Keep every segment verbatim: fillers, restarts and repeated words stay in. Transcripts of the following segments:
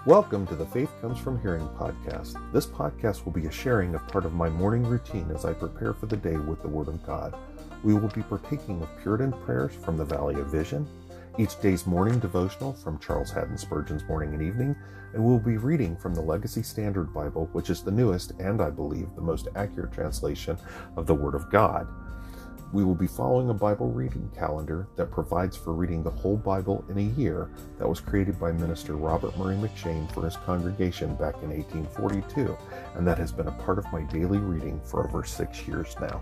Welcome to the Faith Comes From Hearing podcast. This podcast will be a sharing of part of my morning routine as I prepare for the day with the Word of God. We will be partaking of Puritan prayers from the Valley of Vision, each day's morning devotional from Charles Haddon Spurgeon's Morning and Evening, and we'll be reading from the Legacy Standard Bible, which is the newest and, I believe, the most accurate translation of the Word of God. We will be following a Bible reading calendar that provides for reading the whole Bible in a year that was created by Minister Robert Murray M'Cheyne for his congregation back in eighteen forty-two, and that has been a part of my daily reading for over six years now.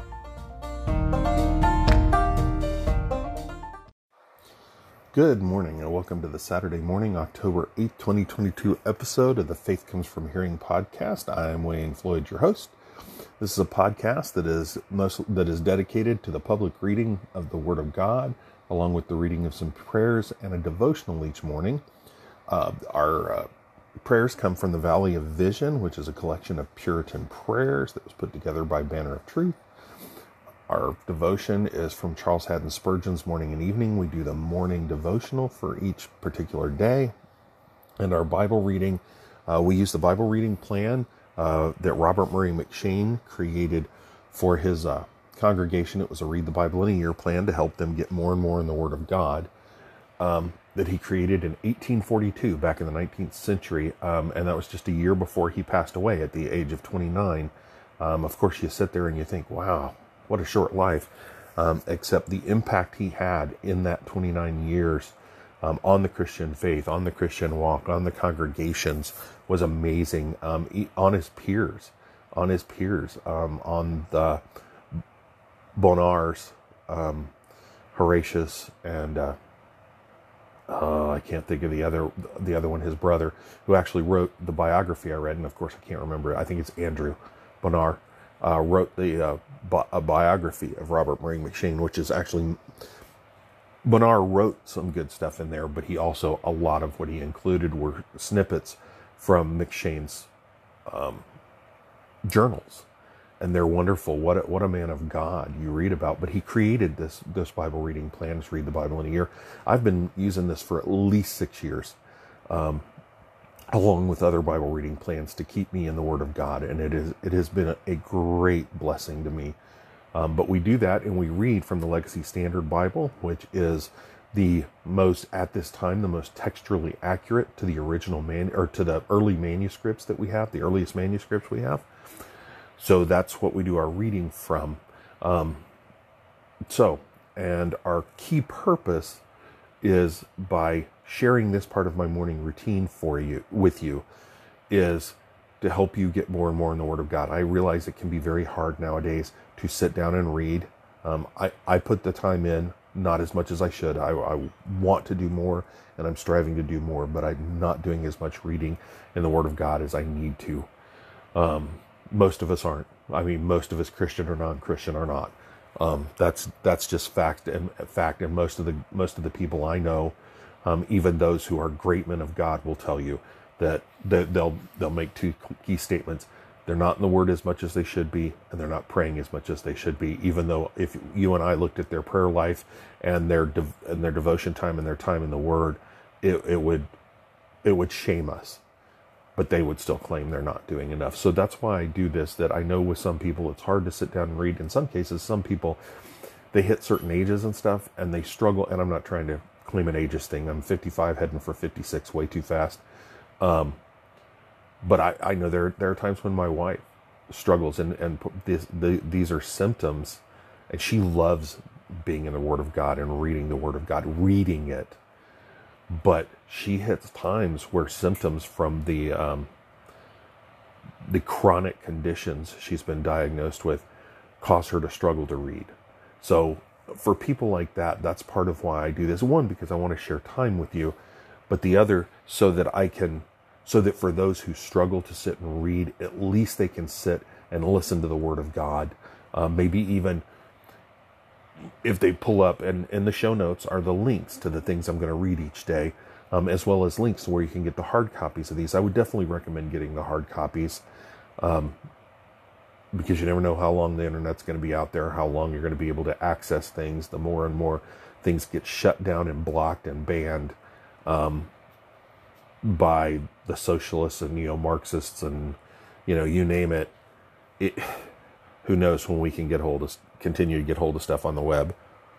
Good morning and welcome to the Saturday morning, October eighth, twenty twenty-two episode of the Faith Comes From Hearing podcast. I am Wayne Floyd, your host. This is a podcast that is most, that is dedicated to the public reading of the Word of God, along with the reading of some prayers and a devotional each morning. Uh, our uh, prayers come from the Valley of Vision, which is a collection of Puritan prayers that was put together by Banner of Truth. Our devotion is from Charles Haddon Spurgeon's Morning and Evening. We do the morning devotional for each particular day. And our Bible reading, uh, we use the Bible reading plan Uh, that Robert Murray M'Cheyne created for his uh, congregation. It was a Read the Bible in a Year plan to help them get more and more in the Word of God um, that he created in eighteen forty-two, back in the nineteenth century, um, and that was just a year before he passed away at the age of twenty-nine. Um, of course, you sit there and you think, wow, what a short life, um, except the impact he had in that twenty-nine years Um, on the Christian faith, on the Christian walk, on the congregations was amazing. Um, he, on his peers, on his peers, um, on the Bonars, um, Horatius, and uh, uh, I can't think of the other, the other one, his brother, who actually wrote the biography I read, and of course I can't remember it. I think it's Andrew Bonar, uh, wrote the uh, bi- a biography of Robert Murray M'Cheyne, which is actually. Bonar wrote some good stuff in there, but he also, a lot of what he included were snippets from M'Cheyne's um, journals. And they're wonderful. What a, what a man of God you read about. But he created this, this Bible reading plan to read the Bible in a year. I've been using this for at least six years, um, along with other Bible reading plans to keep me in the Word of God. And it is it has been a, a great blessing to me. Um, but we do that and we read from the Legacy Standard Bible, which is the most, at this time, the most textually accurate to the original man, or to the early manuscripts that we have, the earliest manuscripts we have. So that's what we do our reading from. Um, so, and our key purpose is, by sharing this part of my morning routine for you, with you, is to help you get more and more in the Word of God. I realize it can be very hard nowadays to sit down and read. Um, I, I put the time in, not as much as I should. I, I want to do more, and I'm striving to do more, but I'm not doing as much reading in the Word of God as I need to. Um, most of us aren't. I mean, most of us, Christian or non-Christian, are not. Um, that's that's just fact and fact. And most of the most of the people I know, um, even those who are great men of God, will tell you that they'll they'll make two key statements. They're not in the Word as much as they should be, and they're not praying as much as they should be. Even though if you and I looked at their prayer life and their de- and their devotion time and their time in the Word, it, it would it would shame us. But they would still claim they're not doing enough. So that's why I do this. That I know with some people it's hard to sit down and read. In some cases, some people, they hit certain ages and stuff, and they struggle. And I'm not trying to claim an ageist thing. I'm fifty-five, heading for fifty-six, way too fast. Um, but I, I know there there are times when my wife struggles, and and this, the, these are symptoms, and she loves being in the Word of God and reading the Word of God, reading it. But she hits times where symptoms from the um, the chronic conditions she's been diagnosed with cause her to struggle to read. So for people like that, that's part of why I do this. One, because I want to share time with you, but the other, so that I can, so that for those who struggle to sit and read, at least they can sit and listen to the Word of God. Uh, maybe even if they pull up, and in the show notes are the links to the things I'm going to read each day, um, as well as links to where you can get the hard copies of these. I would definitely recommend getting the hard copies, um, because you never know how long the internet's going to be out there, how long you're going to be able to access things. The more and more things get shut down and blocked and banned, um, by the socialists and neo-Marxists and, you know, you name it. It, who knows when we can get hold of, continue to get hold of stuff on the web.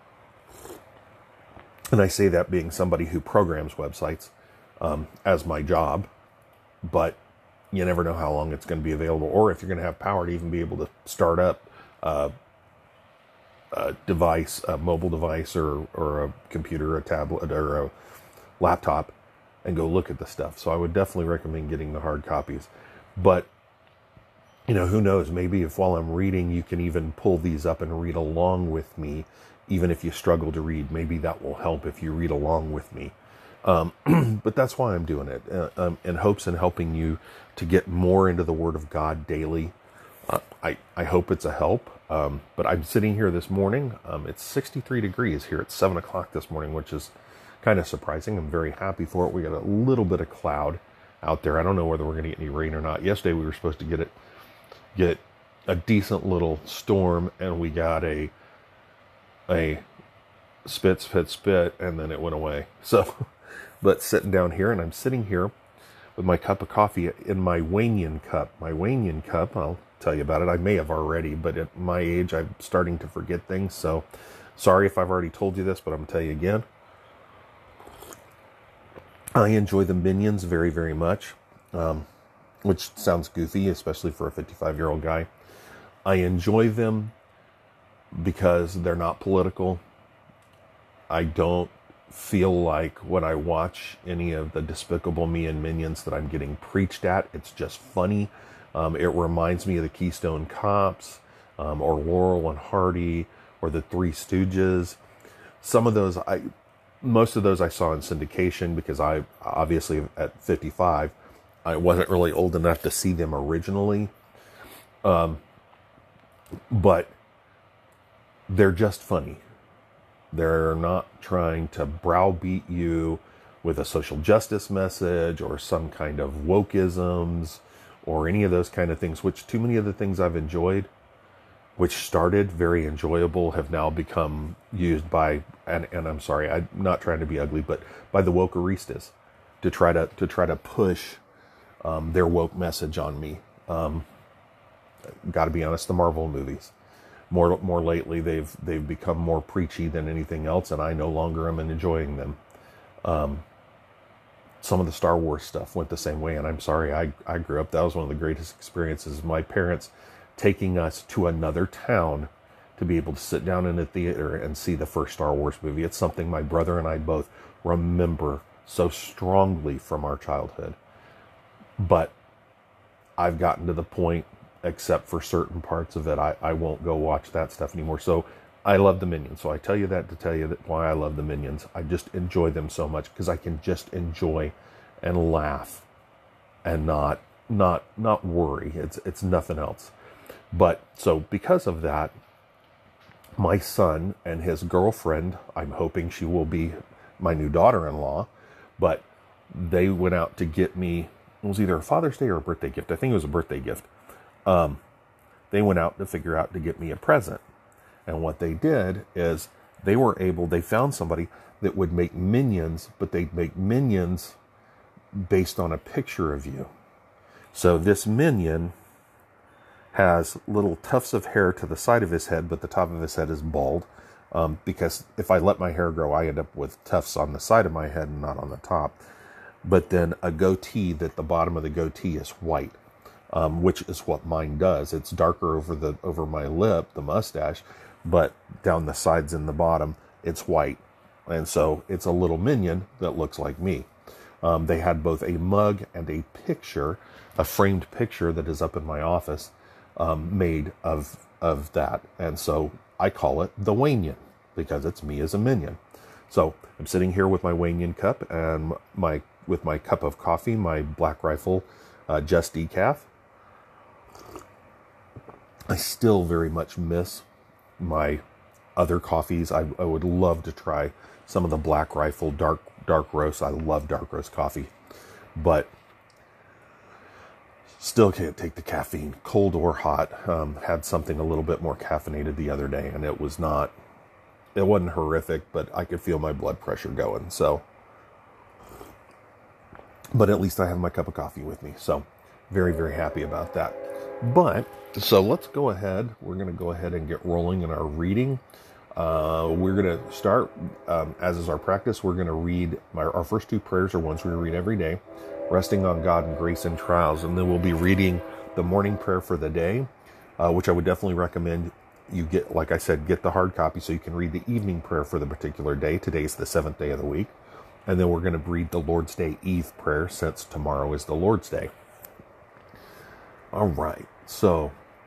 And I say that being somebody who programs websites um, as my job, but you never know how long it's going to be available, or if you're going to have power to even be able to start up uh, a device, a mobile device, or or a computer, a tablet, or a laptop, and go look at the stuff. So I would definitely recommend getting the hard copies. But, you know, who knows, maybe if while I'm reading, you can even pull these up and read along with me, even if you struggle to read. Maybe that will help if you read along with me. Um, but that's why I'm doing it, uh, um, in hopes and helping you to get more into the Word of God daily. Uh, I, I hope it's a help. Um, but I'm sitting here this morning. Um, it's sixty-three degrees here at seven o'clock this morning, which is kind of surprising. I'm very happy for it. We got a little bit of cloud out there. I don't know whether we're going to get any rain or not. Yesterday we were supposed to get it, get a decent little storm, and we got a, a spit, spit, spit, and then it went away. So, but sitting down here, and I'm sitting here with my cup of coffee in my Wanian cup. My Wanian cup, I'll tell you about it. I may have already, but at my age, I'm starting to forget things. So sorry if I've already told you this, but I'm going to tell you again. I enjoy the Minions very, very much, um, which sounds goofy, especially for a fifty-five-year-old guy. I enjoy them because they're not political. I don't feel like when I watch any of the Despicable Me and Minions that I'm getting preached at. It's just funny. Um, it reminds me of the Keystone Cops, um, or Laurel and Hardy, or the Three Stooges. Some of those, I, most of those I saw in syndication, because I, obviously at fifty-five, I wasn't really old enough to see them originally. Um, but they're just funny. They're not trying to browbeat you with a social justice message or some kind of wokeisms or any of those kind of things, which too many of the things I've enjoyed, which started very enjoyable, have now become used by, and, and I'm sorry, I'm not trying to be ugly, but by the wokeristas to try to, to try to push um, their woke message on me. Um, got to be honest, the Marvel movies. More, more lately, they've they've become more preachy than anything else, and I no longer am enjoying them. Um, some of the Star Wars stuff went the same way, and I'm sorry, I, I grew up, that was one of the greatest experiences. My parents taking us to another town to be able to sit down in a theater and see the first Star Wars movie. It's something my brother and I both remember so strongly from our childhood. But I've gotten to the point, except for certain parts of it, I, I won't go watch that stuff anymore. So I love the Minions. So I tell you that to tell you that why I love the Minions. I just enjoy them so much because I can just enjoy and laugh and not not not worry. It's it's nothing else. But so because of that, my son and his girlfriend, I'm hoping she will be my new daughter-in-law, but they went out to get me, it was either a Father's Day or a birthday gift. I think it was a birthday gift. Um, they went out to figure out to get me a present. And what they did is they were able, they found somebody that would make minions, but they'd make minions based on a picture of you. So this minion has little tufts of hair to the side of his head, but the top of his head is bald. Um, because if I let my hair grow, I end up with tufts on the side of my head and not on the top. But then a goatee that the bottom of the goatee is white. Um, which is what mine does. It's darker over the over my lip, the mustache, but down the sides and the bottom, it's white. And so it's a little minion that looks like me. Um, they had both a mug and a picture, a framed picture that is up in my office, um, made of of that. And so I call it the Wanian because it's me as a minion. So I'm sitting here with my Wanian cup and my with my cup of coffee, my Black Rifle uh, Just Decaf. I still very much miss my other coffees. I, I would love to try some of the Black Rifle dark dark roast. I love dark roast coffee, but still can't take the caffeine, cold or hot. Um, had something a little bit more caffeinated the other day, and it was not. It wasn't horrific, but I could feel my blood pressure going. So, but at least I have my cup of coffee with me. So very, very happy about that. But so let's go ahead. We're going to go ahead and get rolling in our reading. Uh, we're going to start, um, as is our practice, we're going to read my, our first two prayers are ones we read every day, resting on God and grace and trials. And then we'll be reading the morning prayer for the day, uh, which I would definitely recommend you get, like I said, get the hard copy so you can read the evening prayer for the particular day. Today's the seventh day of the week. And then we're going to read the Lord's Day Eve prayer since tomorrow is the Lord's Day. All right. So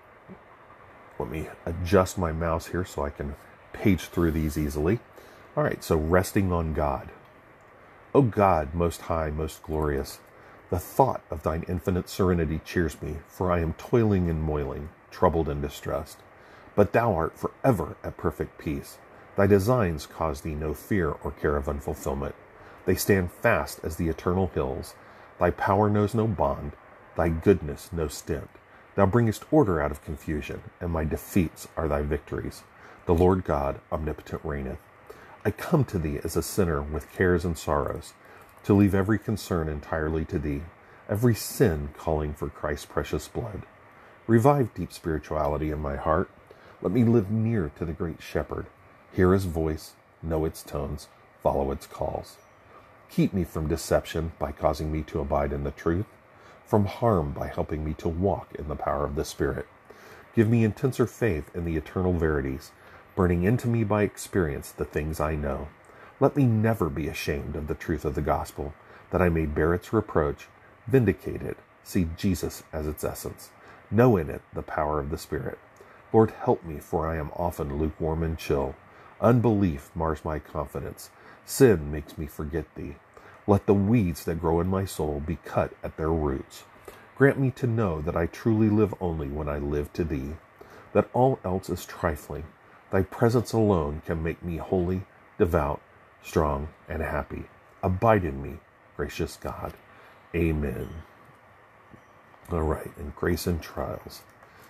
let me adjust my mouse here so I can page through these easily. All right, so resting on God. O God, most high, most glorious, the thought of thine infinite serenity cheers me, for I am toiling and moiling, troubled and distressed. But thou art forever at perfect peace. Thy designs cause thee no fear or care of unfulfillment. They stand fast as the eternal hills. Thy power knows no bond, thy goodness no stint. Thou bringest order out of confusion, and my defeats are thy victories. The Lord God omnipotent reigneth. I come to thee as a sinner with cares and sorrows, to leave every concern entirely to thee, every sin calling for Christ's precious blood. Revive deep spirituality in my heart. Let me live near to the great shepherd, hear his voice, know its tones, follow its calls. Keep me from deception by causing me to abide in the truth, from harm by helping me to walk in the power of the Spirit. Give me intenser faith in the eternal verities, burning into me by experience the things I know. Let me never be ashamed of the truth of the gospel, that I may bear its reproach, vindicate it, see Jesus as its essence, know in it the power of the Spirit. Lord, help me, for I am often lukewarm and chill. Unbelief mars my confidence. Sin makes me forget thee. Let the weeds that grow in my soul be cut at their roots. Grant me to know that I truly live only when I live to thee, that all else is trifling. Thy presence alone can make me holy, devout, strong, and happy. Abide in me, gracious God. Amen. All right, in grace and trials.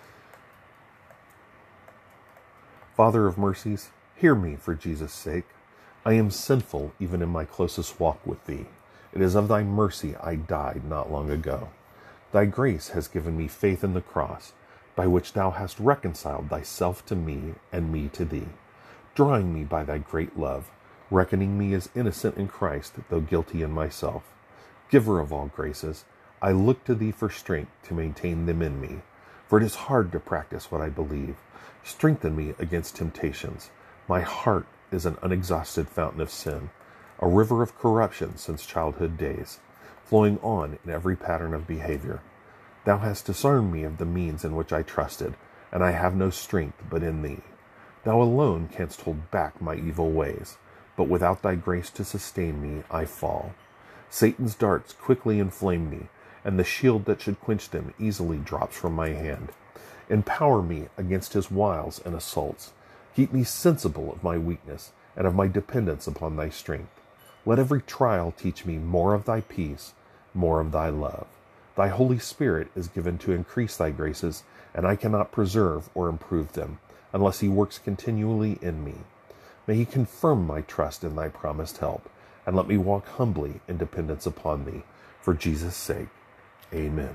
Father of mercies, hear me for Jesus' sake. I am sinful even in my closest walk with thee. It is of thy mercy I died not long ago. Thy grace has given me faith in the cross, by which thou hast reconciled thyself to me and me to thee, drawing me by thy great love, reckoning me as innocent in Christ, though guilty in myself. Giver of all graces, I look to thee for strength to maintain them in me, for it is hard to practice what I believe. Strengthen me against temptations. My heart is an unexhausted fountain of sin, a river of corruption since childhood days, flowing on in every pattern of behavior. Thou hast discerned me of the means in which I trusted, and I have no strength but in thee. Thou alone canst hold back my evil ways, but without thy grace to sustain me, I fall. Satan's darts quickly inflame me, and the shield that should quench them easily drops from my hand. Empower me against his wiles and assaults. Keep me sensible of my weakness and of my dependence upon thy strength. Let every trial teach me more of thy peace, more of thy love. Thy Holy Spirit is given to increase thy graces, and I cannot preserve or improve them, unless he works continually in me. May he confirm my trust in thy promised help, and let me walk humbly in dependence upon thee, for Jesus' sake. Amen.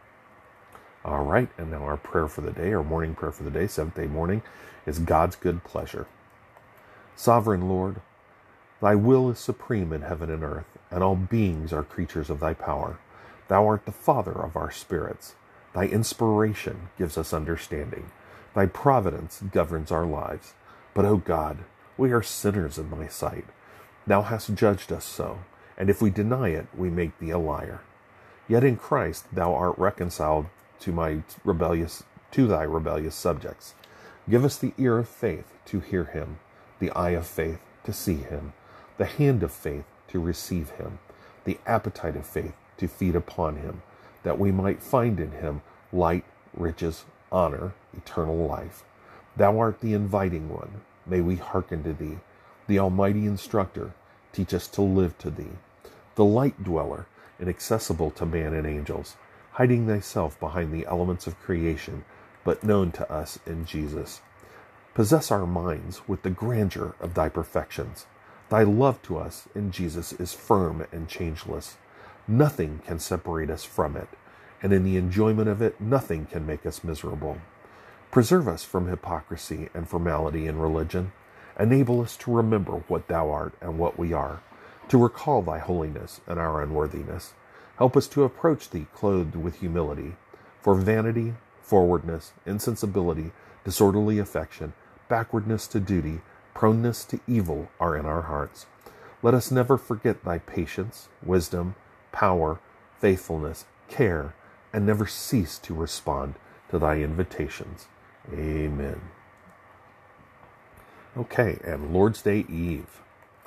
All right, and now our prayer for the day, our morning prayer for the day, seventh day morning, is God's good pleasure. Sovereign Lord, thy will is supreme in heaven and earth, and all beings are creatures of thy power. Thou art the Father of our spirits. Thy inspiration gives us understanding. Thy providence governs our lives. But, O God, we are sinners in thy sight. Thou hast judged us so, and if we deny it, we make thee a liar. Yet in Christ thou art reconciled to my rebellious, to thy rebellious subjects. Give us the ear of faith to hear him, the eye of faith to see him, the hand of faith to receive him, the appetite of faith to feed upon him, that we might find in him light, riches, honor, eternal life. Thou art the inviting one. May we hearken to thee. The almighty instructor, teach us to live to thee. The light dweller, inaccessible to man and angels, hiding thyself behind the elements of creation, but known to us in Jesus. Possess our minds with the grandeur of thy perfections. Thy love to us in Jesus is firm and changeless. Nothing can separate us from it, and in the enjoyment of it, nothing can make us miserable. Preserve us from hypocrisy and formality in religion. Enable us to remember what thou art and what we are, to recall thy holiness and our unworthiness. Help us to approach thee clothed with humility. For vanity, forwardness, insensibility, disorderly affection, backwardness to duty, proneness to evil are in our hearts. Let us never forget thy patience, wisdom, power, faithfulness, care, and never cease to respond to thy invitations. Amen. Okay, and Lord's Day Eve.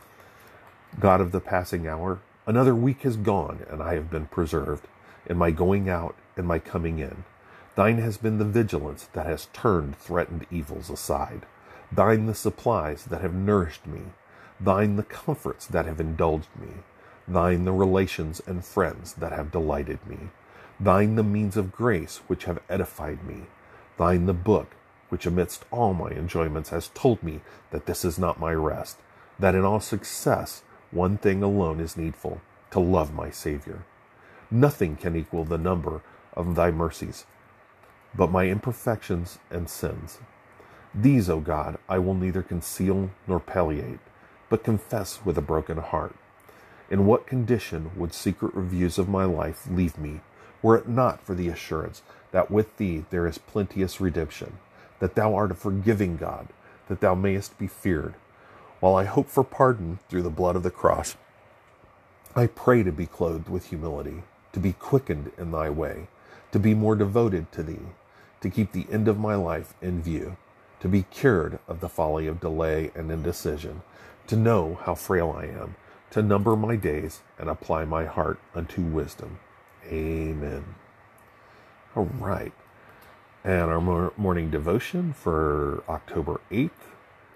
God of the passing hour, another week has gone, and I have been preserved in my going out and my coming in. Thine has been the vigilance that has turned threatened evils aside. Thine the supplies that have nourished me. Thine the comforts that have indulged me. Thine the relations and friends that have delighted me. Thine the means of grace which have edified me. Thine the book which amidst all my enjoyments has told me that this is not my rest, that in all success one thing alone is needful, to love my Savior. Nothing can equal the number of thy mercies, but my imperfections and sins. These, O God, I will neither conceal nor palliate, but confess with a broken heart. In what condition would secret reviews of my life leave me, were it not for the assurance that with thee there is plenteous redemption, that thou art a forgiving God, that thou mayest be feared. While I hope for pardon through the blood of the cross, I pray to be clothed with humility, to be quickened in thy way, to be more devoted to thee, to keep the end of my life in view, to be cured of the folly of delay and indecision, to know how frail I am, to number my days and apply my heart unto wisdom. Amen. All right. And our morning devotion for October eighth.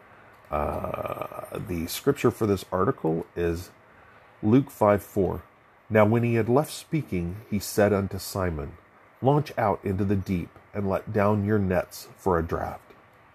Uh, the scripture for this article is Luke five four. Now when he had left speaking, he said unto Simon, Launch out into the deep and let down your nets for a draught.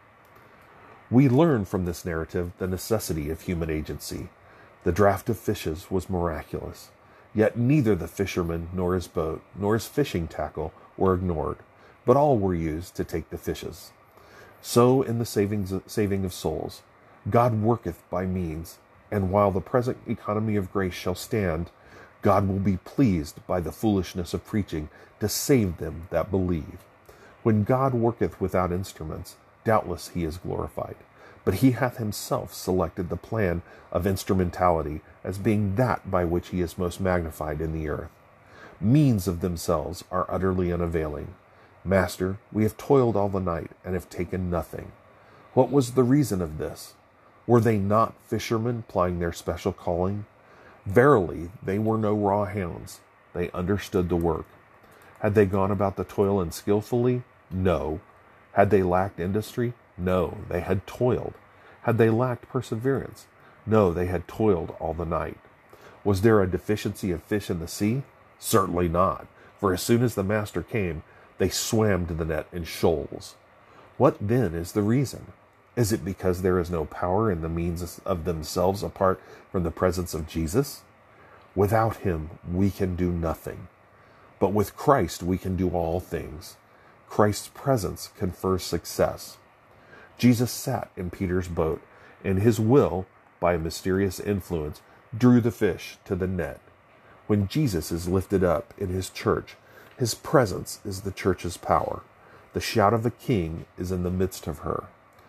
We learn from this narrative the necessity of human agency. The draught of fishes was miraculous, yet neither the fisherman nor his boat nor his fishing tackle were ignored, but all were used to take the fishes. So in the saving of souls, God worketh by means, and while the present economy of grace shall stand, God will be pleased by the foolishness of preaching to save them that believe. When God worketh without instruments, doubtless he is glorified, but he hath himself selected the plan of instrumentality as being that by which he is most magnified in the earth. Means of themselves are utterly unavailing. Master, we have toiled all the night and have taken nothing. What was the reason of this? Were they not fishermen plying their special calling? Verily, they were no raw hounds. They understood the work. Had they gone about the toil unskillfully? No. Had they lacked industry? No, they had toiled. Had they lacked perseverance? No, they had toiled all the night. Was there a deficiency of fish in the sea? Certainly not, for as soon as the master came, they swam to the net in shoals. What then is the reason? Is it because there is no power in the means of themselves apart from the presence of Jesus? Without him, we can do nothing. But with Christ, we can do all things. Christ's presence confers success. Jesus sat in Peter's boat, and his will, by a mysterious influence, drew the fish to the net. When Jesus is lifted up in his church, his presence is the church's power. The shout of a king is in the midst of her.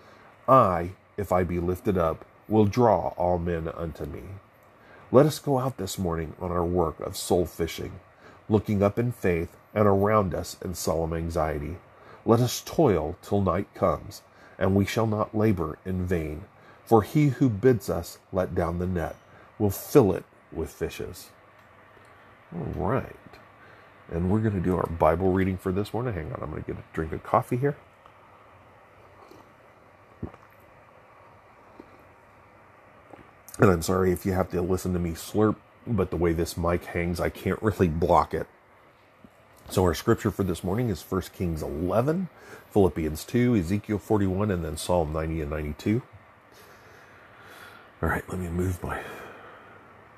I, if I be lifted up, will draw all men unto me. Let us go out this morning on our work of soul fishing, looking up in faith and around us in solemn anxiety. Let us toil till night comes, and we shall not labor in vain, for he who bids us let down the net will fill it with fishes. All right. And we're going to do our Bible reading for this morning. Hang on, I'm going to get a drink of coffee here. And I'm sorry if you have to listen to me slurp, but the way this mic hangs, I can't really block it. So our scripture for this morning is First Kings eleven, Philippians two, Ezekiel forty-one, and then Psalm ninety and ninety-two. All right, let me move my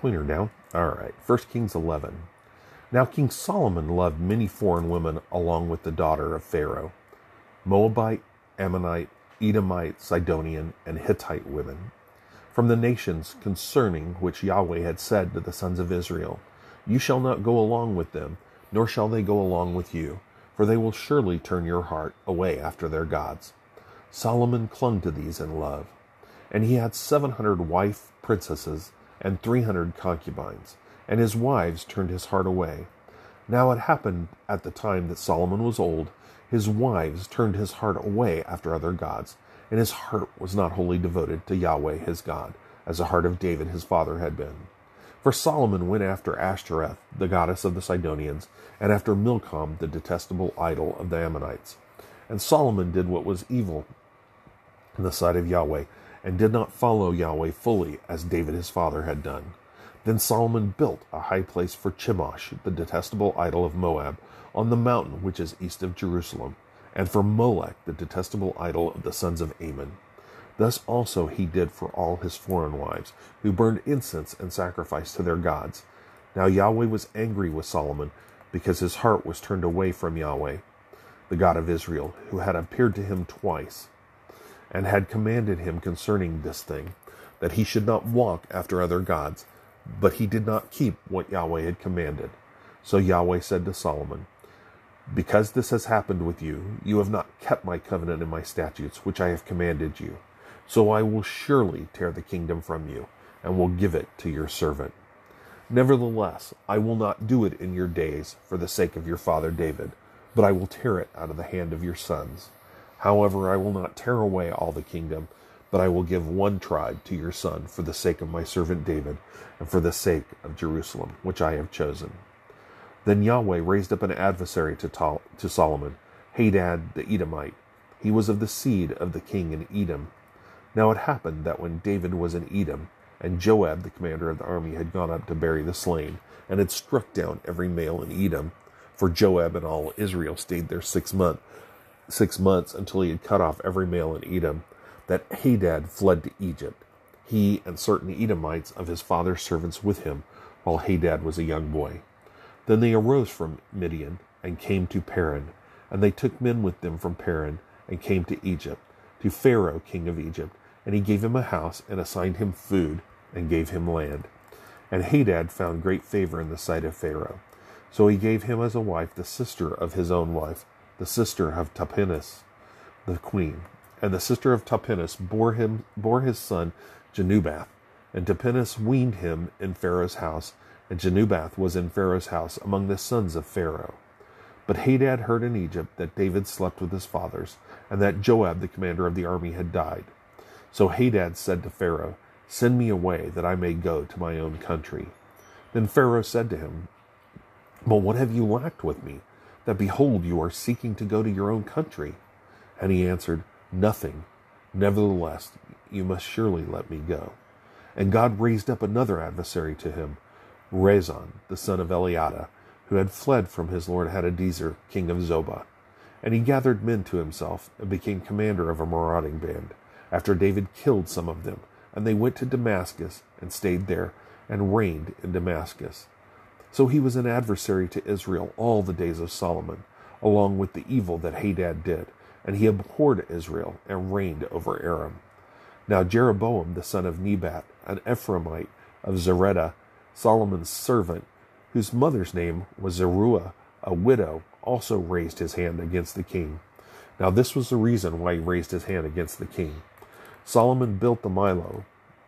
pointer down. All right, First Kings eleven. Now King Solomon loved many foreign women along with the daughter of Pharaoh, Moabite, Ammonite, Edomite, Sidonian, and Hittite women, from the nations concerning which Yahweh had said to the sons of Israel, "You shall not go along with them, nor shall they go along with you, for they will surely turn your heart away after their gods." Solomon clung to these in love, and he had seven hundred wife princesses and three hundred concubines, and his wives turned his heart away. Now it happened at the time that Solomon was old, his wives turned his heart away after other gods, and his heart was not wholly devoted to Yahweh his God, as the heart of David his father had been. For Solomon went after Ashtoreth, the goddess of the Sidonians, and after Milcom, the detestable idol of the Ammonites. And Solomon did what was evil in the sight of Yahweh, and did not follow Yahweh fully, as David his father had done. Then Solomon built a high place for Chemosh, the detestable idol of Moab, on the mountain which is east of Jerusalem, and for Molech, the detestable idol of the sons of Ammon. Thus also he did for all his foreign wives, who burned incense and sacrificed to their gods. Now Yahweh was angry with Solomon, because his heart was turned away from Yahweh, the God of Israel, who had appeared to him twice, and had commanded him concerning this thing, that he should not walk after other gods, but he did not keep what Yahweh had commanded. So Yahweh said to Solomon, "Because this has happened with you, you have not kept my covenant and my statutes, which I have commanded you. So I will surely tear the kingdom from you, and will give it to your servant. Nevertheless, I will not do it in your days for the sake of your father David, but I will tear it out of the hand of your sons. However, I will not tear away all the kingdom, but I will give one tribe to your son for the sake of my servant David, and for the sake of Jerusalem, which I have chosen." Then Yahweh raised up an adversary to, Tal- to Solomon, Hadad the Edomite. He was of the seed of the king in Edom. Now it happened that when David was in Edom, and Joab the commander of the army had gone up to bury the slain, and had struck down every male in Edom, for Joab and all Israel stayed there six months, six months until he had cut off every male in Edom, that Hadad fled to Egypt, he and certain Edomites of his father's servants with him, while Hadad was a young boy. Then they arose from Midian, and came to Paran, and they took men with them from Paran, and came to Egypt, to Pharaoh king of Egypt, and he gave him a house, and assigned him food, and gave him land. And Hadad found great favor in the sight of Pharaoh. So he gave him as a wife the sister of his own wife, the sister of Tahpenes, the queen. And the sister of Tahpenes bore him bore his son Genubath, and Tahpenes weaned him in Pharaoh's house, and Genubath was in Pharaoh's house among the sons of Pharaoh. But Hadad heard in Egypt that David slept with his fathers, and that Joab the commander of the army had died. So Hadad said to Pharaoh, "Send me away, that I may go to my own country." Then Pharaoh said to him, "But what have you lacked with me, that behold, you are seeking to go to your own country?" And he answered, "Nothing. Nevertheless, you must surely let me go." And God raised up another adversary to him, Rezon, the son of Eliada, who had fled from his lord Hadadezer, king of Zobah. And he gathered men to himself, and became commander of a marauding band, after David killed some of them. And they went to Damascus, and stayed there, and reigned in Damascus. So he was an adversary to Israel all the days of Solomon, along with the evil that Hadad did. And he abhorred Israel, and reigned over Aram. Now Jeroboam the son of Nebat, an Ephraimite of Zeredah, Solomon's servant, whose mother's name was Zeruiah, a widow, also raised his hand against the king. Now this was the reason why he raised his hand against the king. Solomon built the Millo,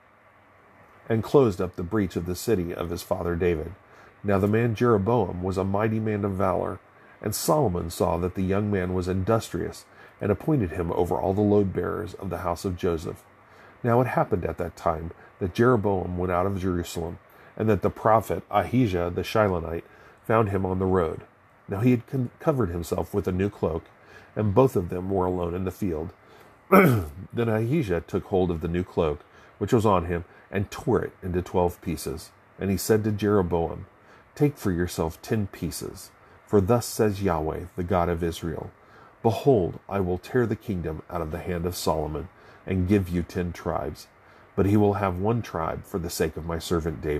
and closed up the breach of the city of his father David. Now the man Jeroboam was a mighty man of valor, and Solomon saw that the young man was industrious, and appointed him over all the load-bearers of the house of Joseph. Now it happened at that time that Jeroboam went out of Jerusalem, and that the prophet Ahijah the Shilonite found him on the road. Now he had con- covered himself with a new cloak, and both of them were alone in the field. Then Ahijah took hold of the new cloak, which was on him, and tore it into twelve pieces. And he said to Jeroboam, "Take for yourself ten pieces, for thus says Yahweh, the God of Israel, Behold, I will tear the kingdom out of the hand of Solomon, and give you ten tribes. But he will have one tribe for the sake of my servant David,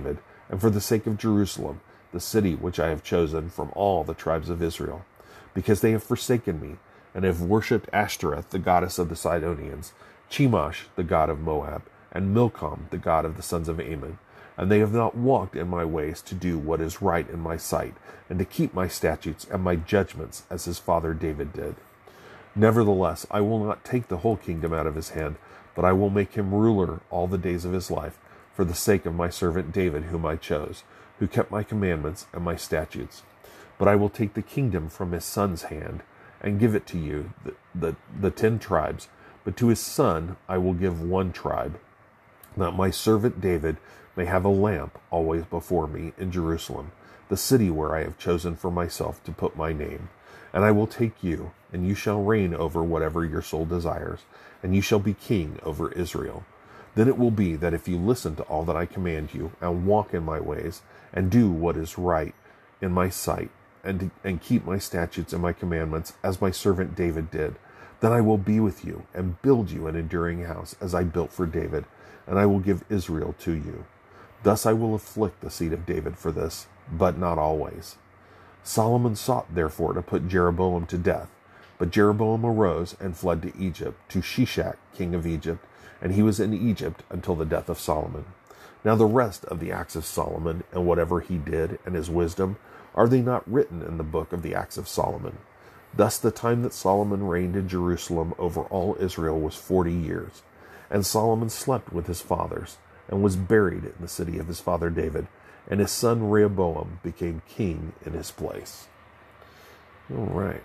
and for the sake of Jerusalem, the city which I have chosen from all the tribes of Israel, because they have forsaken me, and have worshipped Ashtoreth, the goddess of the Sidonians, Chemosh, the god of Moab, and Milcom, the god of the sons of Ammon. And they have not walked in my ways to do what is right in my sight, and to keep my statutes and my judgments, as his father David did. Nevertheless, I will not take the whole kingdom out of his hand, but I will make him ruler all the days of his life, for the sake of my servant David, whom I chose, who kept my commandments and my statutes. But I will take the kingdom from his son's hand, and give it to you, the, the, the ten tribes. But to his son I will give one tribe, that my servant David may have a lamp always before me in Jerusalem, the city where I have chosen for myself to put my name. And I will take you, and you shall reign over whatever your soul desires, and you shall be king over Israel. Then it will be that if you listen to all that I command you, and walk in my ways, and do what is right in my sight, and, and keep my statutes and my commandments, as my servant David did, then I will be with you, and build you an enduring house, as I built for David, and I will give Israel to you. Thus I will afflict the seed of David for this, but not always. Solomon sought therefore to put Jeroboam to death, but Jeroboam arose and fled to Egypt, to Shishak, king of Egypt, and he was in Egypt until the death of Solomon. Now the rest of the acts of Solomon, and whatever he did, and his wisdom, are they not written in the book of the acts of Solomon? Thus the time that Solomon reigned in Jerusalem over all Israel was forty years. And Solomon slept with his fathers, and was buried in the city of his father David, and his son Rehoboam became king in his place. All right.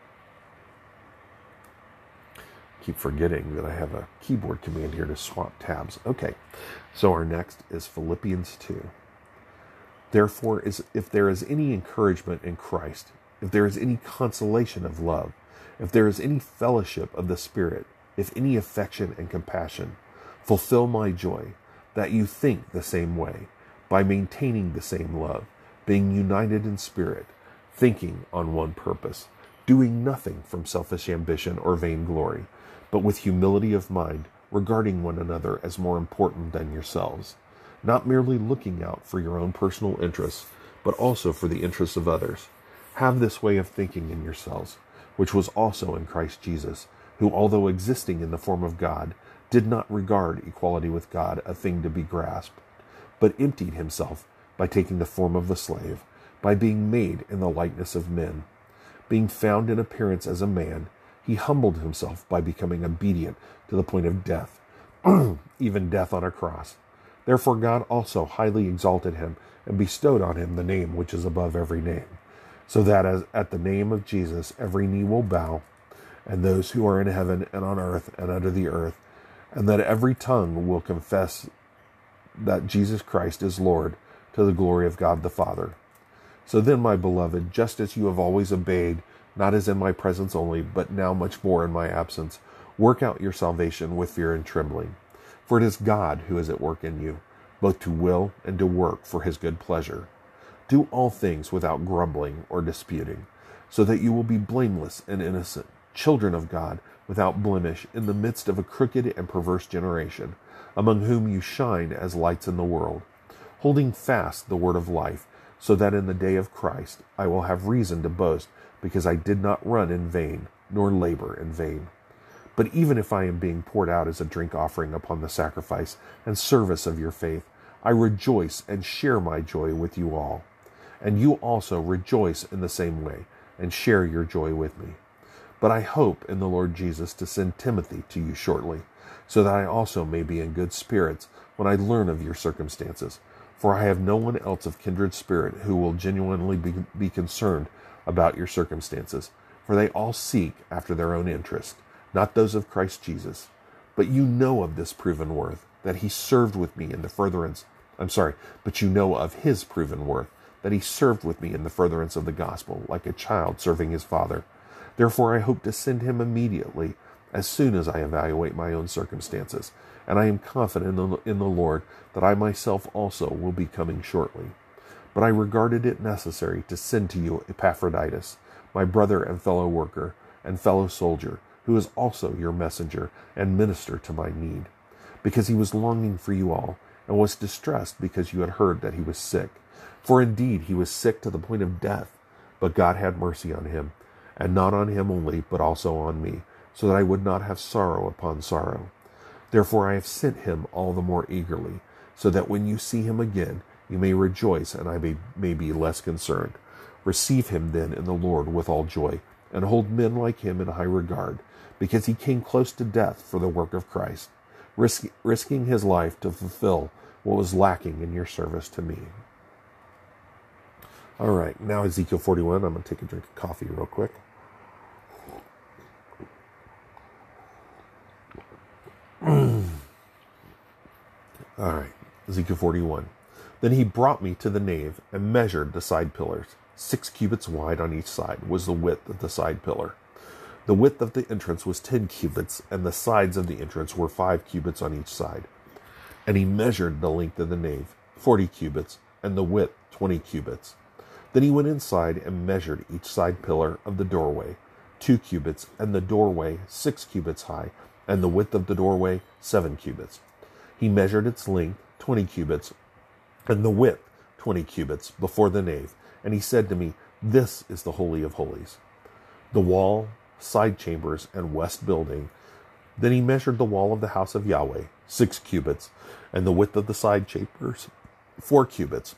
Keep forgetting that I have a keyboard command here to swap tabs. Okay, so our next is Philippians two. Therefore, is, if there is any encouragement in Christ, if there is any consolation of love, if there is any fellowship of the Spirit, if any affection and compassion, fulfill my joy, that you think the same way, by maintaining the same love, being united in spirit, thinking on one purpose, doing nothing from selfish ambition or vainglory, but with humility of mind, regarding one another as more important than yourselves, not merely looking out for your own personal interests, but also for the interests of others. Have this way of thinking in yourselves, which was also in Christ Jesus, who, although existing in the form of God, did not regard equality with God a thing to be grasped, but emptied himself by taking the form of a slave, by being made in the likeness of men. Being found in appearance as a man, he humbled himself by becoming obedient to the point of death, even death on a cross. Therefore God also highly exalted him, and bestowed on him the name which is above every name, so that as at the name of Jesus every knee will bow, and those who are in heaven and on earth and under the earth, and that every tongue will confess that Jesus Christ is Lord, to the glory of God the Father. So then, my beloved, just as you have always obeyed, not as in my presence only, but now much more in my absence, work out your salvation with fear and trembling. For it is God who is at work in you, both to will and to work for his good pleasure. Do all things without grumbling or disputing, so that you will be blameless and innocent, children of God, without blemish, in the midst of a crooked and perverse generation, among whom you shine as lights in the world, holding fast the word of life, so that in the day of Christ I will have reason to boast, because I did not run in vain, nor labor in vain. But even if I am being poured out as a drink offering upon the sacrifice and service of your faith, I rejoice and share my joy with you all. And you also rejoice in the same way, and share your joy with me. But I hope in the Lord Jesus to send Timothy to you shortly, so that I also may be in good spirits when I learn of your circumstances. For I have no one else of kindred spirit who will genuinely be, be concerned about your circumstances, for they all seek after their own interest, not those of Christ Jesus. But you know of this proven worth, that he served with me in the furtherance, I'm sorry, but you know of his proven worth, that he served with me in the furtherance of the gospel, like a child serving his father. Therefore I hope to send him immediately, as soon as I evaluate my own circumstances, and I am confident in the Lord that I myself also will be coming shortly. But I regarded it necessary to send to you Epaphroditus, my brother and fellow worker, and fellow soldier, who is also your messenger and minister to my need, because he was longing for you all, and was distressed because you had heard that he was sick. For indeed he was sick to the point of death, but God had mercy on him, and not on him only, but also on me, so that I would not have sorrow upon sorrow. Therefore I have sent him all the more eagerly, so that when you see him again, you may rejoice, and I may, may be less concerned. Receive him then in the Lord with all joy, and hold men like him in high regard, because he came close to death for the work of Christ, risk, risking his life to fulfill what was lacking in your service to me. All right, now Ezekiel forty-one. I'm going to take a drink of coffee real quick. All right, Ezekiel forty-one. Then he brought me to the nave and measured the side pillars. Six cubits wide on each side was the width of the side pillar. The width of the entrance was ten cubits, and the sides of the entrance were five cubits on each side. And he measured the length of the nave, forty cubits, and the width, twenty cubits. Then he went inside and measured each side pillar of the doorway, two cubits, and the doorway, six cubits high, and the width of the doorway, seven cubits. He measured its length, twenty cubits, and the width, twenty cubits, before the nave. And he said to me, This is the Holy of Holies, the wall, side chambers, and west building. Then he measured the wall of the house of Yahweh, six cubits, and the width of the side chambers, four cubits.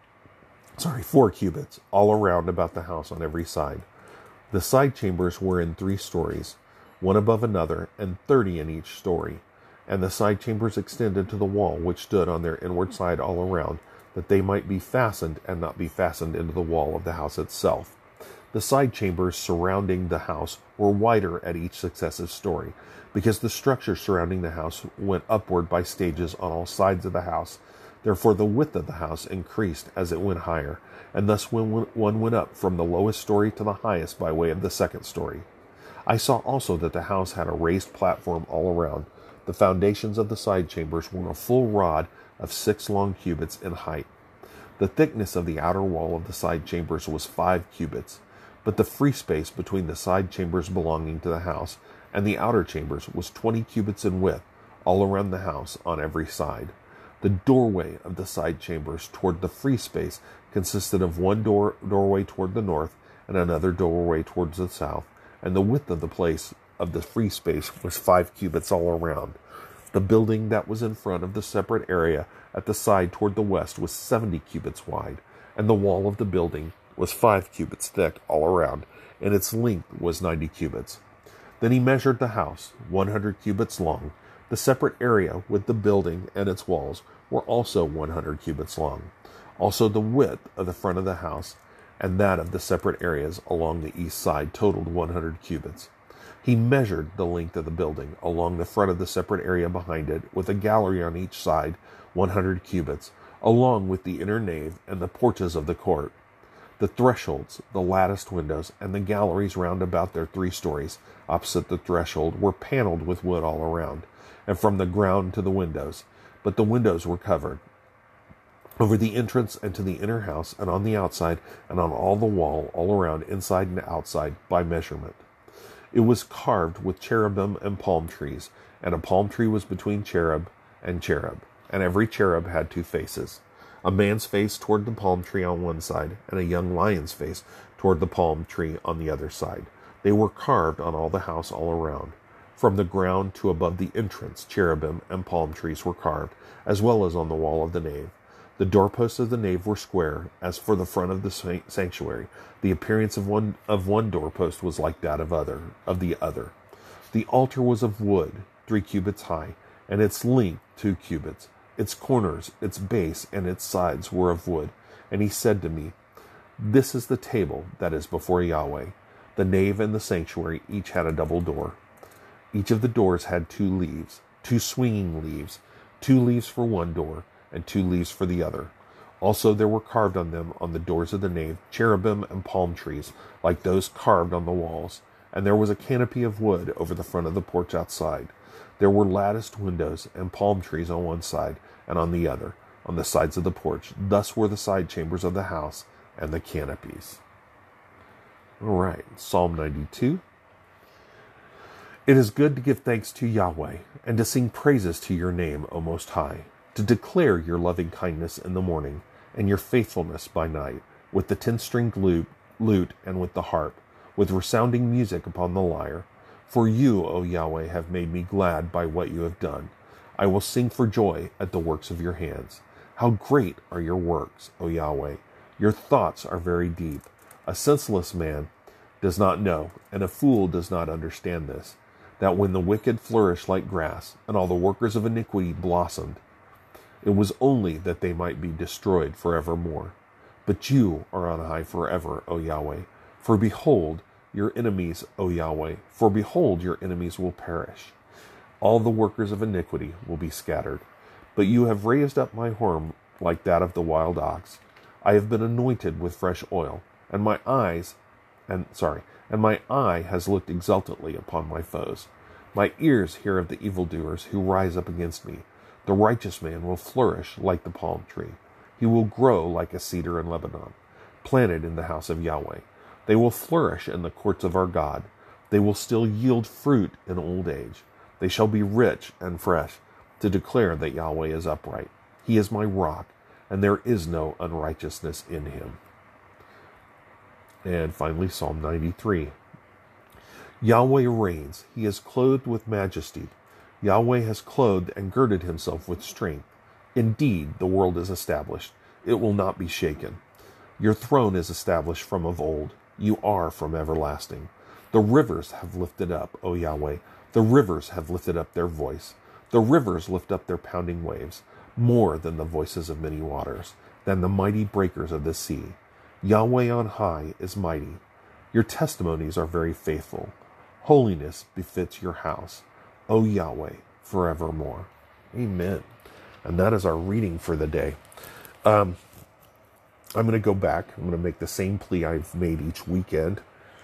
Sorry, four cubits, all around about the house on every side. The side chambers were in three stories, one above another, and thirty in each story. And the side chambers extended to the wall which stood on their inward side all around, that they might be fastened and not be fastened into the wall of the house itself. The side chambers surrounding the house were wider at each successive story, because the structure surrounding the house went upward by stages on all sides of the house. Therefore the width of the house increased as it went higher, and thus when one went up from the lowest story to the highest by way of the second story. I saw also that the house had a raised platform all around. The foundations of the side chambers were a full rod of six long cubits in height. The thickness of the outer wall of the side chambers was five cubits, but the free space between the side chambers belonging to the house and the outer chambers was twenty cubits in width, all around the house on every side. The doorway of the side chambers toward the free space consisted of one door, doorway toward the north and another doorway towards the south, and the width of the place of the free space was five cubits all around. The building that was in front of the separate area at the side toward the west was seventy cubits wide, and the wall of the building was five cubits thick all around, and its length was ninety cubits. Then he measured the house, one hundred cubits long. The separate area with the building and its walls were also one hundred cubits long. Also the width of the front of the house and that of the separate areas along the east side totaled one hundred cubits. He measured the length of the building along the front of the separate area behind it, with a gallery on each side, one hundred cubits, along with the inner nave and the porches of the court. The thresholds, the latticed windows, and the galleries round about their three stories, opposite the threshold, were paneled with wood all around, and from the ground to the windows, but the windows were covered. Over the entrance and to the inner house, and on the outside, and on all the wall, all around, inside and outside, by measurement. It was carved with cherubim and palm trees, and a palm tree was between cherub and cherub, and every cherub had two faces, a man's face toward the palm tree on one side, and a young lion's face toward the palm tree on the other side. They were carved on all the house all around. From the ground to above the entrance, cherubim and palm trees were carved, as well as on the wall of the nave. The doorposts of the nave were square, as for the front of the sanctuary. The appearance of one of one doorpost was like that of other of the other. The altar was of wood, three cubits high, and its length two cubits. Its corners, its base, and its sides were of wood. And he said to me, This is the table that is before Yahweh. The nave and the sanctuary each had a double door. Each of the doors had two leaves, two swinging leaves, two leaves for one door, and two leaves for the other. Also there were carved on them, on the doors of the nave, cherubim and palm trees, like those carved on the walls. And there was a canopy of wood over the front of the porch outside. There were latticed windows and palm trees on one side and on the other, on the sides of the porch. Thus were the side chambers of the house and the canopies. All right, Psalm ninety-two. It is good to give thanks to Yahweh, and to sing praises to your name, O Most High, to declare your loving kindness in the morning, and your faithfulness by night, with the ten-stringed lute, lute and with the harp, with resounding music upon the lyre. For you, O Yahweh, have made me glad by what you have done. I will sing for joy at the works of your hands. How great are your works, O Yahweh! Your thoughts are very deep. A senseless man does not know, and a fool does not understand this, that when the wicked flourished like grass, and all the workers of iniquity blossomed, it was only that they might be destroyed forevermore. But you are on high forever, O Yahweh. For behold, your enemies, O Yahweh, for behold, your enemies will perish. All the workers of iniquity will be scattered. But you have raised up my horn like that of the wild ox. I have been anointed with fresh oil, and my eyes, and sorry, and my eye has looked exultantly upon my foes. My ears hear of the evildoers who rise up against me. The righteous man will flourish like the palm tree. He will grow like a cedar in Lebanon, planted in the house of Yahweh. They will flourish in the courts of our God. They will still yield fruit in old age. They shall be rich and fresh, to declare that Yahweh is upright. He is my rock, and there is no unrighteousness in him. And finally, Psalm ninety-three. Yahweh reigns. He is clothed with majesty. Yahweh has clothed and girded himself with strength. Indeed, the world is established. It will not be shaken. Your throne is established from of old. You are from everlasting. The rivers have lifted up, O Yahweh. The rivers have lifted up their voice. The rivers lift up their pounding waves, more than the voices of many waters, than the mighty breakers of the sea. Yahweh on high is mighty. Your testimonies are very faithful. Holiness befits your house, O Yahweh, forevermore. Amen. And that is our reading for the day. Um, I'm going to go back. I'm going to make the same plea I've made each weekend.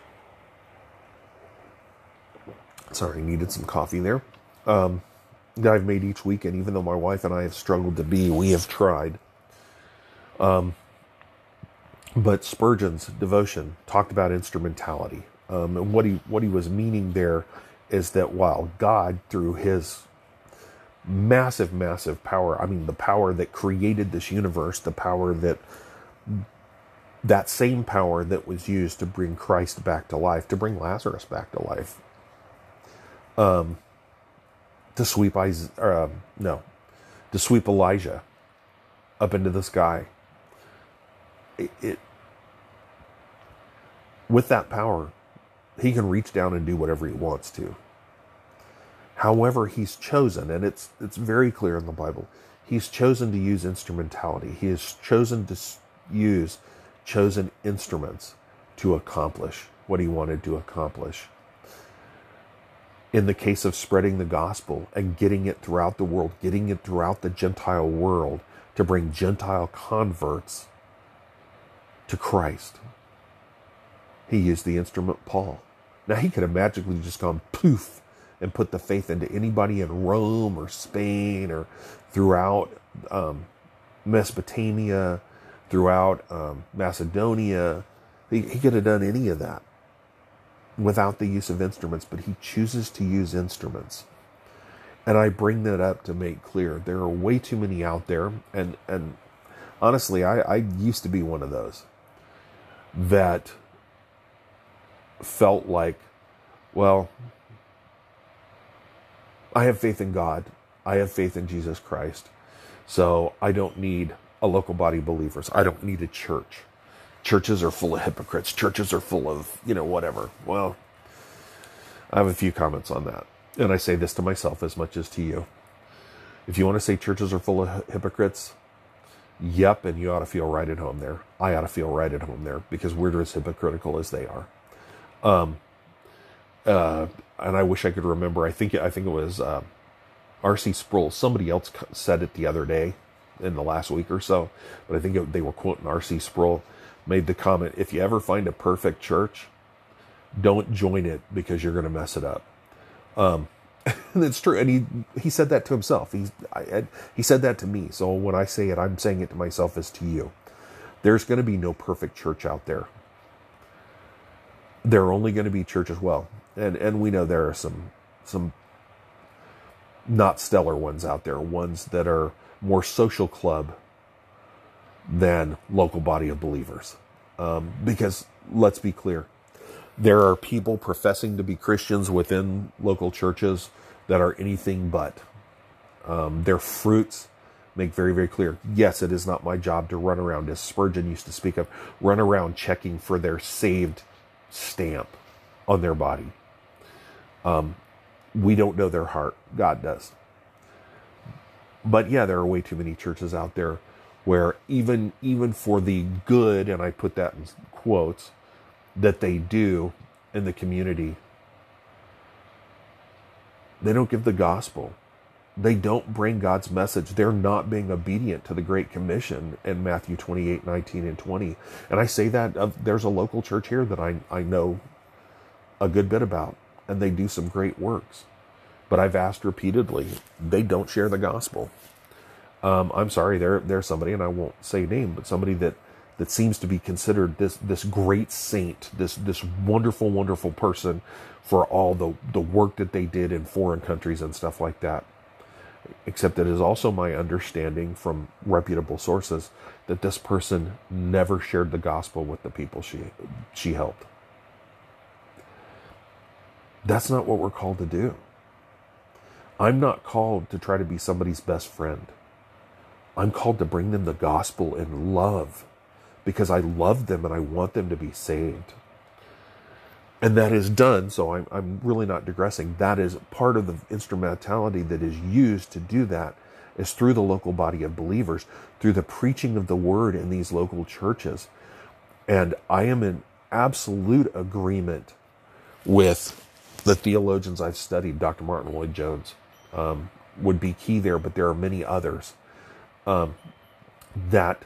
Sorry, I needed some coffee there. Um, that I've made each week, and even though my wife and I have struggled to be, we have tried. Um, but Spurgeon's devotion talked about instrumentality. Um, and what he what he was meaning there is that while God, through his massive, massive power, I mean, the power that created this universe, the power that, that same power that was used to bring Christ back to life, to bring Lazarus back to life, um, to sweep Isaiah, uh, no, to sweep Elijah up into the sky. It, it with that power, he can reach down and do whatever he wants to. However, he's chosen, and it's it's very clear in the Bible, he's chosen to use instrumentality. He has chosen to use chosen instruments to accomplish what he wanted to accomplish. In the case of spreading the gospel and getting it throughout the world, getting it throughout the Gentile world, to bring Gentile converts to Christ, he used the instrument Paul. Now, he could have magically just gone poof and put the faith into anybody in Rome or Spain or throughout um, Mesopotamia, throughout um, Macedonia. He, he could have done any of that without the use of instruments, but he chooses to use instruments. And I bring that up to make clear there are way too many out there, and and honestly, I, I used to be one of those that felt like, well, I have faith in God, I have faith in Jesus Christ, so I don't need a local body of believers, I don't need a church. Churches are full of hypocrites. Churches are full of, you know, whatever. Well, I have a few comments on that. And I say this to myself as much as to you. If you want to say churches are full of hypocrites, yep, and you ought to feel right at home there. I ought to feel right at home there because we're as hypocritical as they are. Um, uh, and I wish I could remember. I think I think it was uh, R C Sproul. Somebody else said it the other day in the last week or so. But I think it, they were quoting R C Sproul. Made the comment, if you ever find a perfect church, don't join it because you're going to mess it up. Um, and it's true. And he, he said that to himself. He's, I, he said that to me. So when I say it, I'm saying it to myself as to you. There's going to be no perfect church out there. There are only going to be churches, well, and, and we know there are some, some not stellar ones out there, ones that are more social club than local body of believers. Um, because let's be clear, there are people professing to be Christians within local churches that are anything but. Um, their fruits make very, very clear. Yes, it is not my job to run around, as Spurgeon used to speak of, run around checking for their saved stamp on their body. Um, we don't know their heart. God does. But yeah, there are way too many churches out there where even even for the good, and I put that in quotes, that they do in the community, they don't give the gospel. They don't bring God's message. They're not being obedient to the Great Commission in Matthew twenty-eight, nineteen, and twenty. And I say that uh, there's a local church here that I, I know a good bit about, and they do some great works. But I've asked repeatedly, they don't share the gospel. Um, I'm sorry, they're, they're somebody, and I won't say name, but somebody that, that seems to be considered this, this great saint, this, this wonderful, wonderful person for all the, the work that they did in foreign countries and stuff like that. Except it is also my understanding from reputable sources that this person never shared the gospel with the people she, she helped. That's not what we're called to do. I'm not called to try to be somebody's best friend. I'm called to bring them the gospel in love because I love them and I want them to be saved. And that is done, so I'm, I'm really not digressing. That is part of the instrumentality that is used to do that is through the local body of believers, through the preaching of the word in these local churches. And I am in absolute agreement with the theologians I've studied. Doctor Martin Lloyd-Jones um, would be key there, but there are many others. Um, that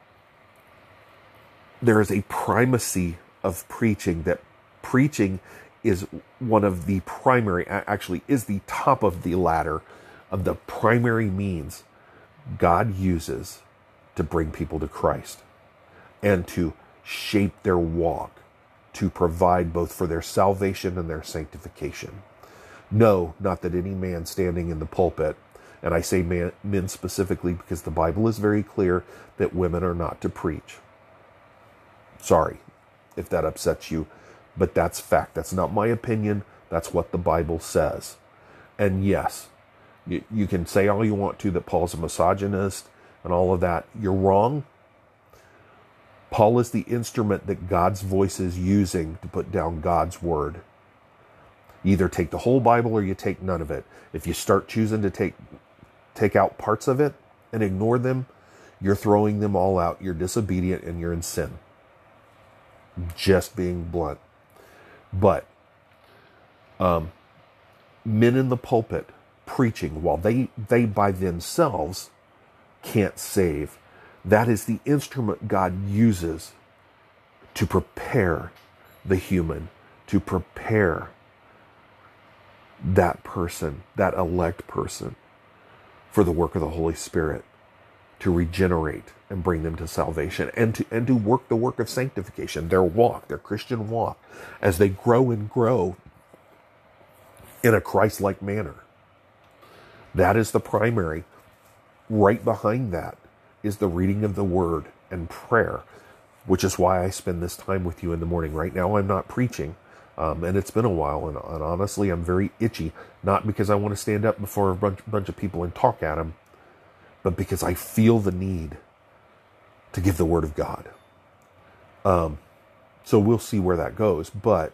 there is a primacy of preaching, that preaching is one of the primary, actually is the top of the ladder of the primary means God uses to bring people to Christ and to shape their walk, to provide both for their salvation and their sanctification. No, not that any man standing in the pulpit, and I say man, men specifically because the Bible is very clear that women are not to preach. Sorry if that upsets you, but that's fact. That's not my opinion. That's what the Bible says. And yes, you, you can say all you want to that Paul's a misogynist and all of that. You're wrong. Paul is the instrument that God's voice is using to put down God's word. You either take the whole Bible or you take none of it. If you start choosing to take take out parts of it and ignore them, you're throwing them all out. You're disobedient and you're in sin. Just being blunt. But um, men in the pulpit preaching, while they, they by themselves can't save, that is the instrument God uses to prepare the human, to prepare that person, that elect person, for the work of the Holy Spirit, to regenerate and bring them to salvation, and to and to work the work of sanctification, their walk, their Christian walk, as they grow and grow in a Christ-like manner. That is the primary. Right behind that is the reading of the Word and prayer, which is why I spend this time with you in the morning. Right now I'm not preaching, um, and it's been a while, and, and honestly I'm very itchy, not because I want to stand up before a bunch, bunch of people and talk at them, but because I feel the need to give the Word of God. Um, so we'll see where that goes, but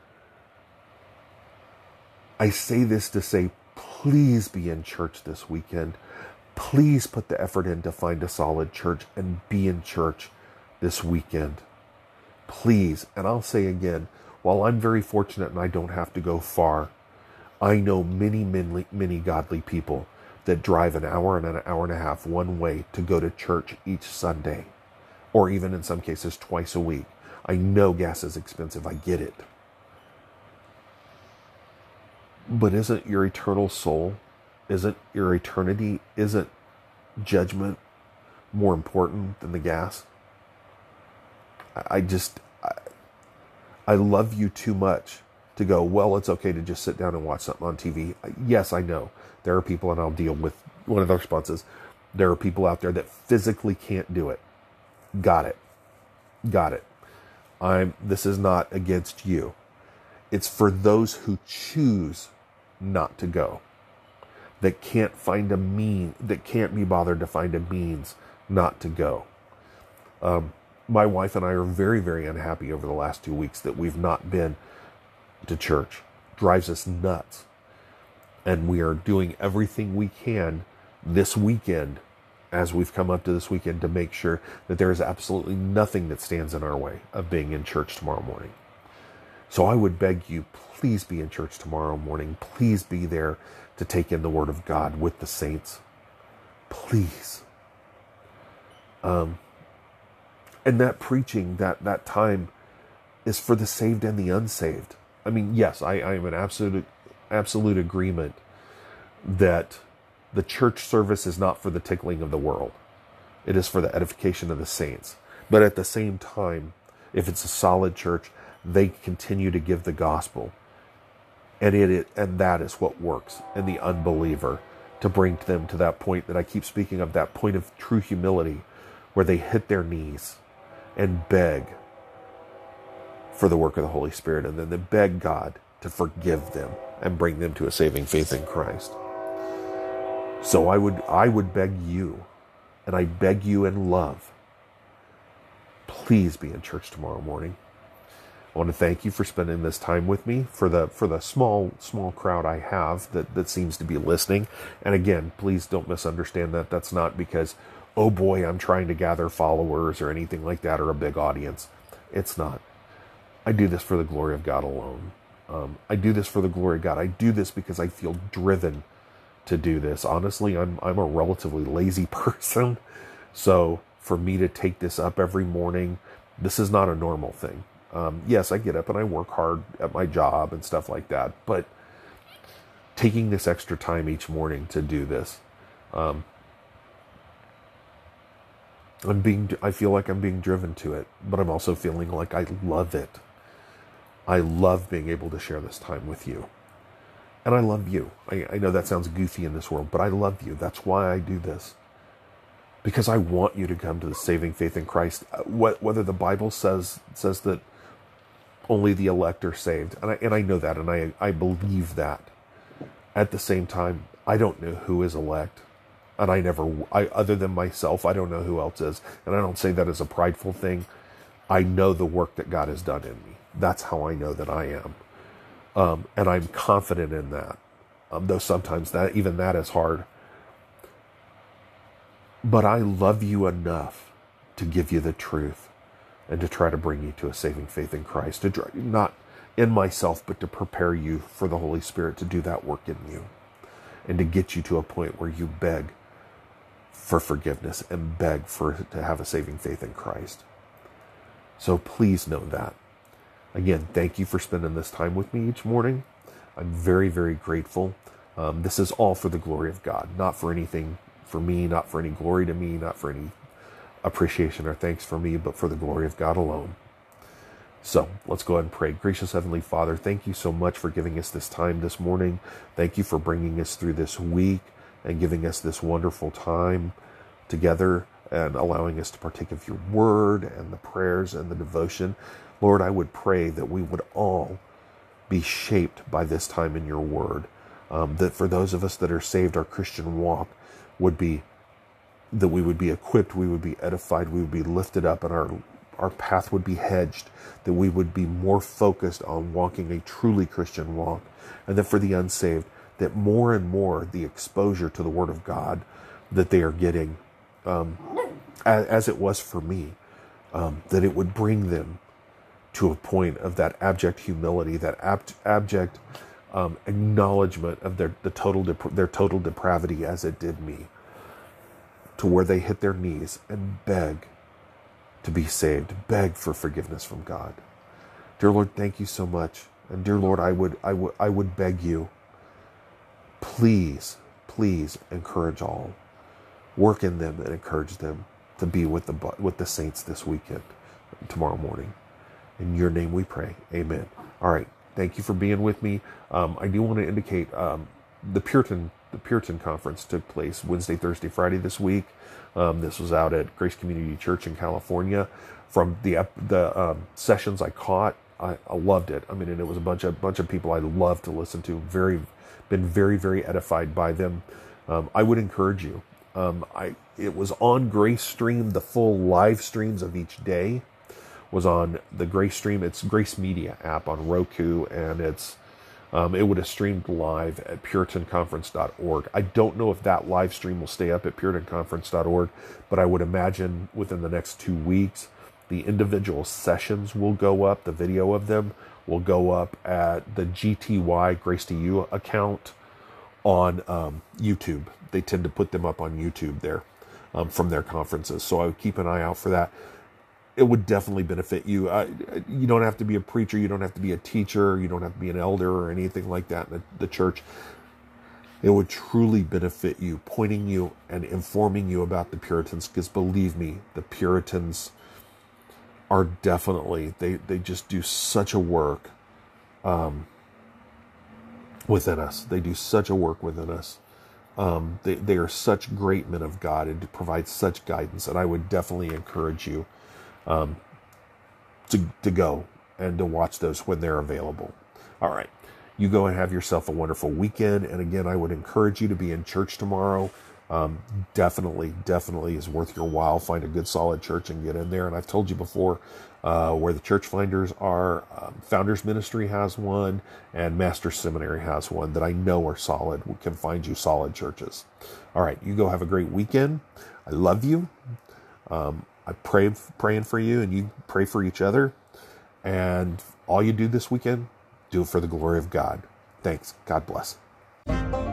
I say this to say, please be in church this weekend. Please put the effort in to find a solid church and be in church this weekend. Please. And I'll say again, while I'm very fortunate and I don't have to go far, I know many, many, many godly people that drive an hour and an hour and a half one way to go to church each Sunday, or even in some cases twice a week. I know gas is expensive. I get it. But isn't your eternal soul, isn't your eternity, isn't judgment more important than the gas? I just, I, I love you too much to go, well, it's okay to just sit down and watch something on T V. Yes, I know. There are people, and I'll deal with one of the responses, There are people out there that physically can't do it. Got it. Got it. I'm, this is not against you. It's for those who choose not to go, that can't find a mean, that can't be bothered to find a means not to go. Um, my wife and I are very, very unhappy over the last two weeks that we've not been to church. Drives us nuts. And we are doing everything we can this weekend, as we've come up to this weekend, to make sure that there is absolutely nothing that stands in our way of being in church tomorrow morning. So I would beg you, please be in church tomorrow morning. Please be there to take in the Word of God with the saints. Please. Um, and that preaching, that, that time is for the saved and the unsaved. I mean, yes, I, I am in absolute, absolute agreement that the church service is not for the tickling of the world. It is for the edification of the saints. But at the same time, if it's a solid church, they continue to give the gospel. And it, it and that is what works in the unbeliever, to bring them to that point that I keep speaking of, that point of true humility, where they hit their knees and beg for the work of the Holy Spirit, and then they beg God to forgive them and bring them to a saving faith in Christ. So I would I would beg you, and I beg you in love, please be in church tomorrow morning. I want to thank you for spending this time with me, for the for the small small crowd I have that, that seems to be listening. And again, please don't misunderstand that. That's not because, oh boy, I'm trying to gather followers or anything like that, or a big audience. It's not. I do this for the glory of God alone. Um, I do this for the glory of God. I do this because I feel driven to do this. Honestly, I'm I'm a relatively lazy person. So for me to take this up every morning, this is not a normal thing. Um, yes, I get up and I work hard at my job and stuff like that, but taking this extra time each morning to do this, um, I'm being, I feel like I'm being driven to it, but I'm also feeling like I love it. I love being able to share this time with you. And I love you. I, I know that sounds goofy in this world, but I love you. That's why I do this. Because I want you to come to the saving faith in Christ. Whether the Bible says says that only the elect are saved, and I, and I know that, and I, I believe that. At the same time, I don't know who is elect. And I never, I, other than myself, I don't know who else is. And I don't say that as a prideful thing. I know the work that God has done in me. That's how I know that I am. Um, and I'm confident in that. Um, though sometimes that even that is hard. But I love you enough to give you the truth and to try to bring you to a saving faith in Christ. To try, not in myself, but to prepare you for the Holy Spirit to do that work in you. And to get you to a point where you beg for forgiveness and beg for to have a saving faith in Christ. So please know that. Again, thank you for spending this time with me each morning. I'm very, very grateful. Um, this is all for the glory of God, not for anything for me, not for any glory to me, not for any appreciation or thanks for me, but for the glory of God alone. So let's go ahead and pray. Gracious Heavenly Father, thank you so much for giving us this time this morning. Thank you for bringing us through this week and giving us this wonderful time together and allowing us to partake of your word and the prayers and the devotion. Lord, I would pray that we would all be shaped by this time in your word. Um, that for those of us that are saved, our Christian walk would be, that we would be equipped, we would be edified, we would be lifted up, and our our path would be hedged, that we would be more focused on walking a truly Christian walk. And that for the unsaved, that more and more the exposure to the Word of God that they are getting, um, as, as it was for me, um, that it would bring them to a point of that abject humility, that abt, abject um, acknowledgement of their the total dep- their total depravity as it did me, to where they hit their knees and beg to be saved, beg for forgiveness from God. Dear Lord, thank you so much. And dear Lord, I would I would I would beg you, please, please encourage all. Work in them and encourage them to be with the with the saints this weekend, tomorrow morning. In your name we pray. Amen. All right. Thank you for being with me. Um, I do want to indicate um, the Puritan the Puritan Conference took place Wednesday, Thursday, Friday this week. Um, this was out at Grace Community Church in California. From the the um, sessions I caught, I, I loved it. I mean, and it was a bunch of bunch of people I love to listen to. Very, been very, very edified by them. Um, I would encourage you. Um, I it was on Grace Stream. The full live streams of each day was on the Grace Stream. It's Grace Media app on Roku, and it's um, it would have streamed live at puritan conference dot org. I don't know if that live stream will stay up at puritan conference dot org, but I would imagine within the next two weeks, the individual sessions will go up. The video of them will go up at the G T Y Grace to You account on um, YouTube. They tend to put them up on YouTube there um, from their conferences. So I would keep an eye out for that. It would definitely benefit you. Uh, you don't have to be a preacher. You don't have to be a teacher. You don't have to be an elder or anything like that in the, the church. It would truly benefit you, pointing you and informing you about the Puritans, because believe me, the Puritans are definitely, they, they just do such a work um, within us. They do such a work within us. Um, they, they are such great men of God and provide such guidance. And I would definitely encourage you um, to, to go and to watch those when they're available. All right. You go and have yourself a wonderful weekend. And again, I would encourage you to be in church tomorrow. Um, definitely, definitely is worth your while. Find a good solid church and get in there. And I've told you before, uh, where the church finders are, um, Founders Ministry has one and Master Seminary has one that I know are solid. We can find you solid churches. All right. You go have a great weekend. I love you. Um, I pray, praying for you, and you pray for each other. And all you do this weekend, do it for the glory of God. Thanks. God bless.